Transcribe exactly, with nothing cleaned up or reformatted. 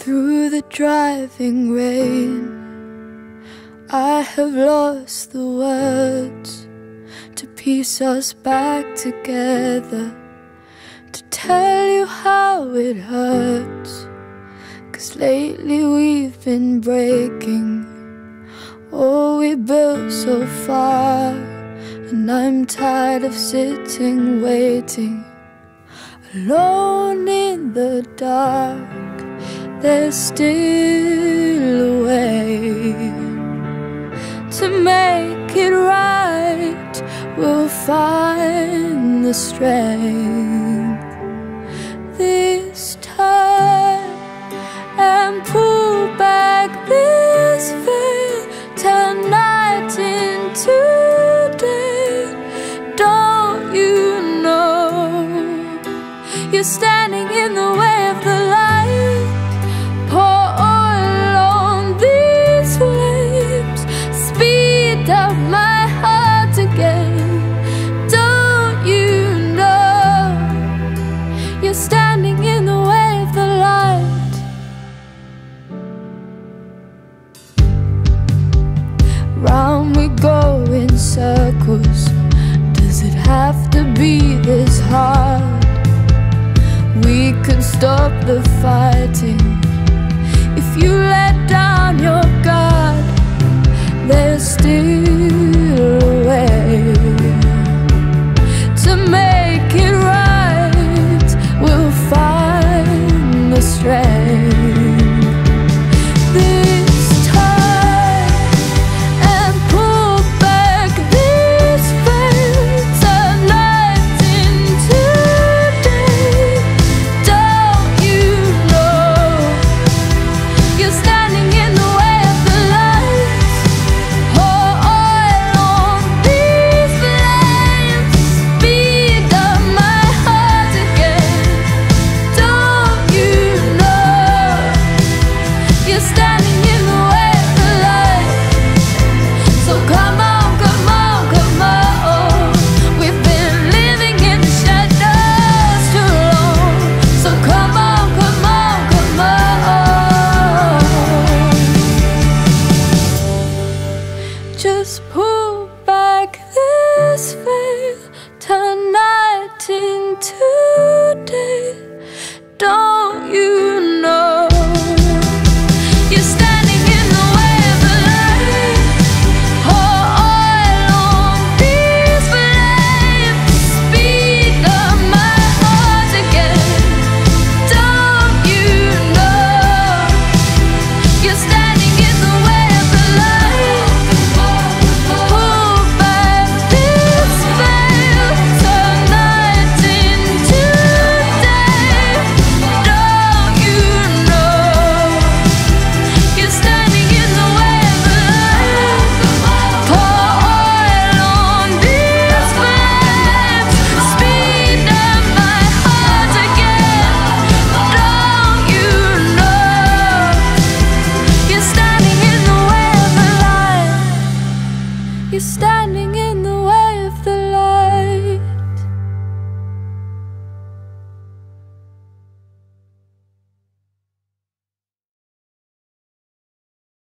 Through the driving rain, I have lost the words to piece us back together, to tell you how it hurts. 'Cause lately we've been breaking all we built so far, and I'm tired of sitting waiting alone in the dark. There's still a way to make it right. We'll find the strength this time and pull back this veil, turn night into day. Don't you know you're standing in the way of the light? Pour oil on these flames, speed up my heart again. Don't you know you're standing in the way of the light? Round we go in circles. Does it have to be this hard? We could stop the fighting if you let down your guard. There's still a way to make it right. We'll find the strength